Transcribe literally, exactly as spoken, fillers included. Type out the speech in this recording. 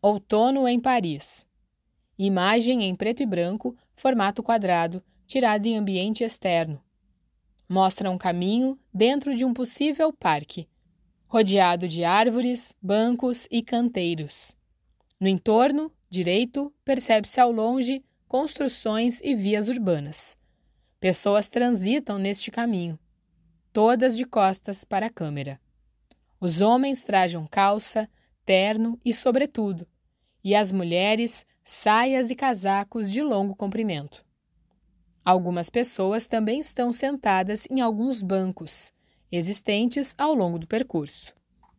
Outono em Paris. Imagem em preto e branco, formato quadrado, tirada em ambiente externo. Mostra um caminho dentro de um possível parque, rodeado de árvores, bancos e canteiros. No entorno, direito, percebe-se ao longe construções e vias urbanas. Pessoas transitam neste caminho, todas de costas para a câmera. Os homens trajam calça, terno e sobretudo, e as mulheres saias e casacos de longo comprimento. Algumas pessoas também estão sentadas em alguns bancos, existentes ao longo do percurso.